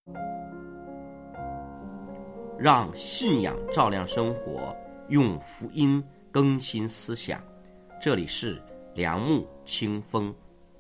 让信仰照亮生活，用福音更新思想。这里是良木清风。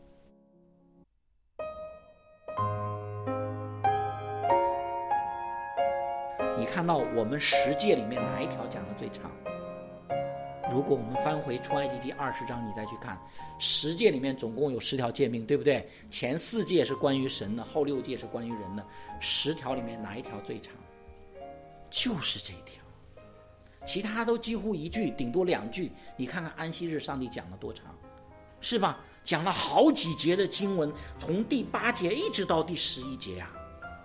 你看到我们10诫里面哪一条讲的最长？如果我们翻回出埃及记20章，你再去看10诫里面总共有10条诫命，对不对？前4诫是关于神的，后6诫是关于人的。10条里面哪一条最长？就是这一条，其他都几乎1句顶多2句。你看看安息日上帝讲了多长，是吧？讲了好几节的经文，从第8节一直到第11节呀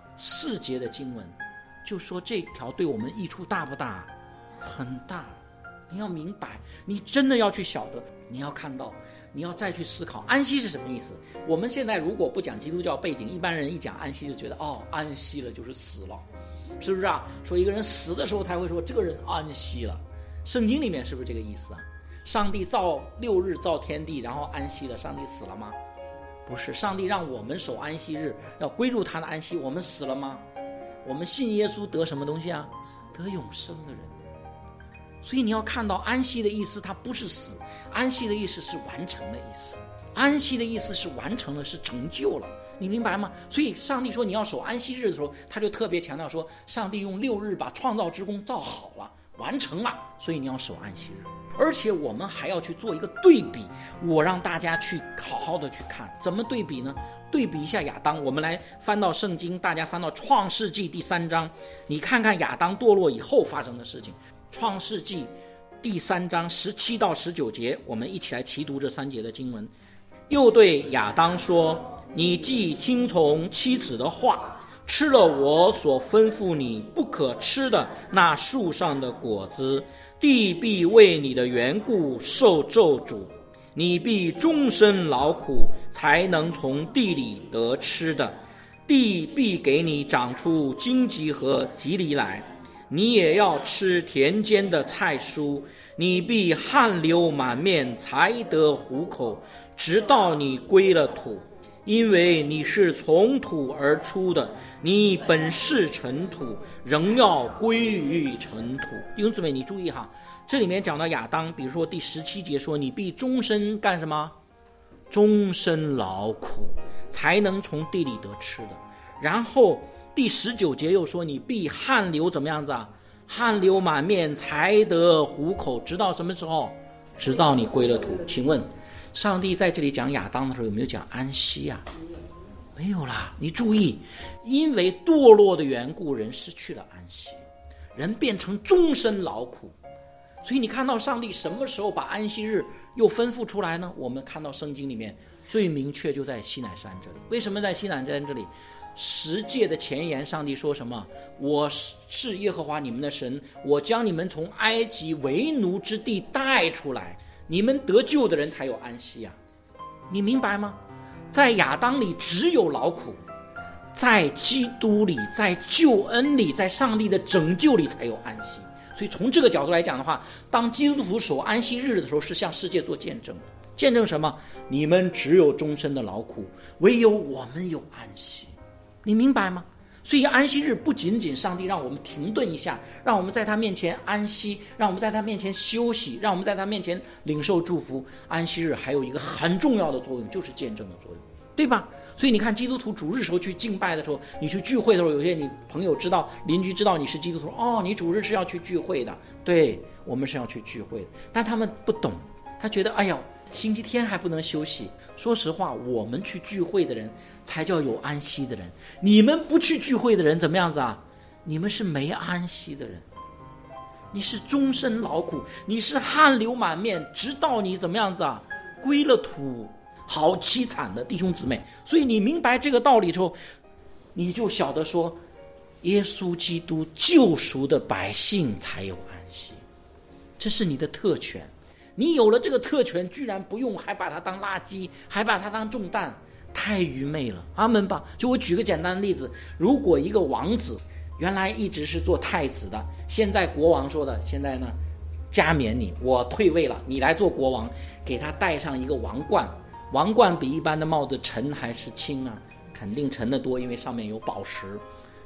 ，4节的经文，就说这条对我们益处大不大？很大。你要明白，你真的要去晓得，你要看到，你要再去思考安息是什么意思。我们现在如果不讲基督教背景，一般人一讲安息就觉得安息了就是死了，是不是啊？说一个人死的时候才会说这个人安息了。圣经里面是不是这个意思啊？上帝造6日造天地，然后安息了，上帝死了吗？不是，上帝让我们守安息日，要归入他的安息，我们死了吗？我们信耶稣得什么东西啊？得永生的人。所以你要看到安息的意思，它不是死，安息的意思是完成的意思，安息的意思是完成了，是成就了，你明白吗？所以上帝说你要守安息日的时候，他就特别强调说，上帝用6日把创造之功造好了，完成了，所以你要守安息日。而且我们还要去做一个对比，我让大家去好好的去看，怎么对比呢？对比一下亚当，我们来翻到圣经，大家翻到创世纪第3章，你看看亚当堕落以后发生的事情。创世纪第3章17到19节，我们一起来齐读这3节的经文。又对亚当说，你既听从妻子的话，吃了我所吩咐你不可吃的那树上的果子，地必为你的缘故受咒诅，你必终身劳苦，才能从地里得吃的，地必给你长出荆棘和蒺藜来，你也要吃田间的菜蔬，你必汗流满面才得糊口，直到你归了土，因为你是从土而出的，你本是尘土，仍要归于尘土。弟兄姊妹，你注意哈，这里面讲到亚当，比如说第17节说，你必终身干什么？终身劳苦，才能从地里得吃的。然后第19节又说，你必汗流怎么样子啊？汗流满面才得糊口，直到什么时候？直到你归了土。请问上帝在这里讲亚当的时候有没有讲安息啊？没有啦。你注意，因为堕落的缘故，人失去了安息，人变成终身劳苦。所以你看到上帝什么时候把安息日又吩咐出来呢？我们看到圣经里面最明确就在西乃山这里。为什么在西乃山这里？10诫的前言，上帝说什么？我是耶和华你们的神，我将你们从埃及为奴之地带出来，你们得救的人才有安息啊！你明白吗？在亚当里只有劳苦，在基督里，在救恩里，在上帝的拯救里才有安息。所以从这个角度来讲的话，当基督徒守安息日的时候，是向世界做见证。见证什么？你们只有终身的劳苦，唯有我们有安息。你明白吗？所以安息日不仅仅上帝让我们停顿一下，让我们在他面前安息，让我们在他面前休息，让我们在他面前领受祝福。安息日还有一个很重要的作用，就是见证的作用，对吧？所以你看基督徒主日时候去敬拜的时候，你去聚会的时候，有些你朋友知道，邻居知道你是基督徒，你主日是要去聚会的。对，我们是要去聚会的，但他们不懂，他觉得星期天还不能休息。说实话，我们去聚会的人才叫有安息的人，你们不去聚会的人怎么样子啊？你们是没安息的人，你是终身劳苦，你是汗流满面，直到你怎么样子啊？归了土，好凄惨的弟兄姊妹。所以你明白这个道理之后，你就晓得说，耶稣基督救赎的百姓才有安息，这是你的特权。你有了这个特权，居然不用，还把它当垃圾，还把它当重担，太愚昧了。阿们吧。就我举个简单的例子，如果一个王子原来一直是做太子的，现在国王说的，现在呢加冕你，我退位了，你来做国王，给他戴上一个王冠。王冠比一般的帽子沉还是轻啊？肯定沉得多，因为上面有宝石。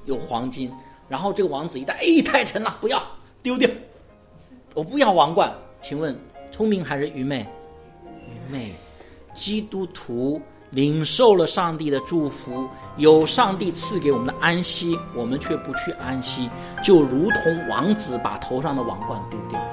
有黄金，然后这个王子一戴，太沉了，不要，丢掉，我不要王冠。请问聪明还是愚昧？愚昧。基督徒领受了上帝的祝福，有上帝赐给我们的安息，我们却不去安息，就如同王子把头上的王冠丢掉。